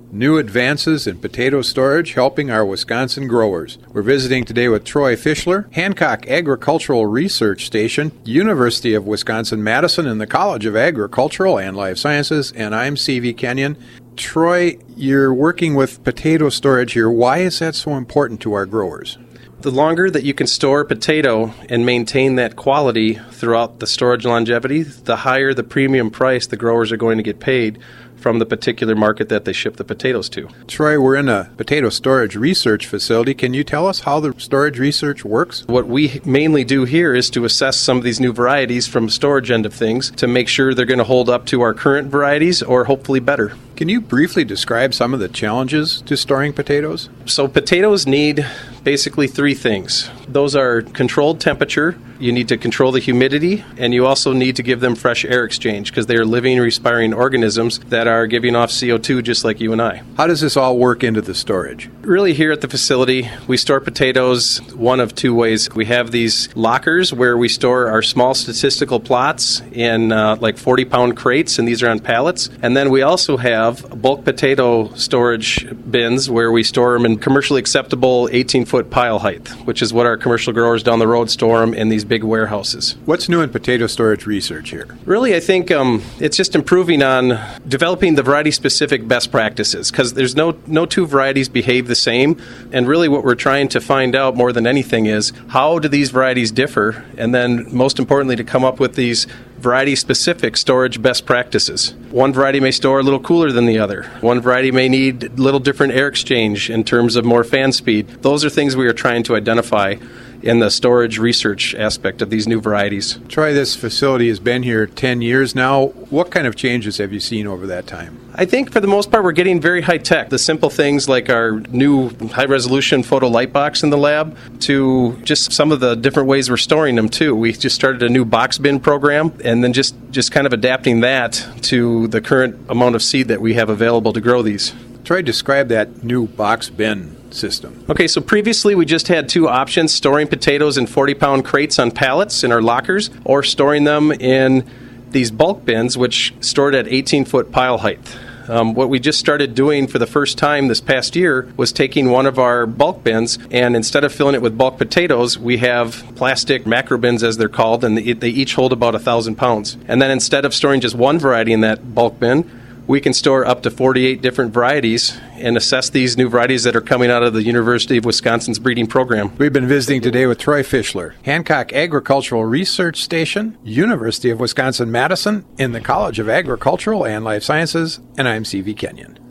New advances in potato storage helping our Wisconsin growers. We're visiting today with Troy Fischler, Hancock Agricultural Research Station, University of Wisconsin-Madison, and the College of Agricultural and Life Sciences, and I'm C.V. Kenyon. Troy, you're working with potato storage here. Why is that so important to our growers? The longer that you can store potato and maintain that quality throughout the storage longevity, the higher the premium price the growers are going to get paid from the particular market that they ship the potatoes to. Troy, we're in a potato storage research facility. Can you tell us how the storage research works? What we mainly do here is to assess some of these new varieties from the storage end of things to make sure they're going to hold up to our current varieties or hopefully better. Can you briefly describe some of the challenges to storing potatoes? So potatoes need basically three things. Those are controlled temperature, you need to control the humidity, and you also need to give them fresh air exchange because they are living, respiring organisms that are giving off CO2 just like you and I. How does this all work into the storage? Really, here at the facility, we store potatoes one of two ways. We have these lockers where we store our small statistical plots in like 40-pound crates, and these are on pallets. And then we also have bulk potato storage bins where we store them in commercially acceptable 18-foot pile height, which is what our commercial growers down the road store them in these big warehouses. What's new in potato storage research here? Really, I think it's just improving on developing the variety-specific best practices because there's no two varieties behave the same. And really what we're trying to find out more than anything is how do these varieties differ? And then most importantly, to come up with these variety-specific storage best practices. One variety may store a little cooler than the other. One variety may need a little different air exchange in terms of more fan speed. Those are things we are trying to identify in the storage research aspect of these new varieties. Troy, this facility has been here 10 years now. What kind of changes have you seen over that time? I think for the most part we're getting very high tech. The simple things like our new high resolution photo light box in the lab to just some of the different ways we're storing them too. We just started a new box bin program and then just kind of adapting that to the current amount of seed that we have available to grow these. Troy, describe that new box bin system. Okay, so previously we just had two options, storing potatoes in 40-pound crates on pallets in our lockers or storing them in these bulk bins which stored at 18-foot pile height. What we just started doing for the first time this past year was taking one of our bulk bins and instead of filling it with bulk potatoes, we have plastic macro bins as they're called, and they each hold about 1,000 pounds. And then instead of storing just one variety in that bulk bin, we can store up to 48 different varieties and assess these new varieties that are coming out of the University of Wisconsin's breeding program. We've been visiting today with Troy Fischler, Hancock Agricultural Research Station, University of Wisconsin-Madison, in the College of Agricultural and Life Sciences, and I'm C.V. Kenyon.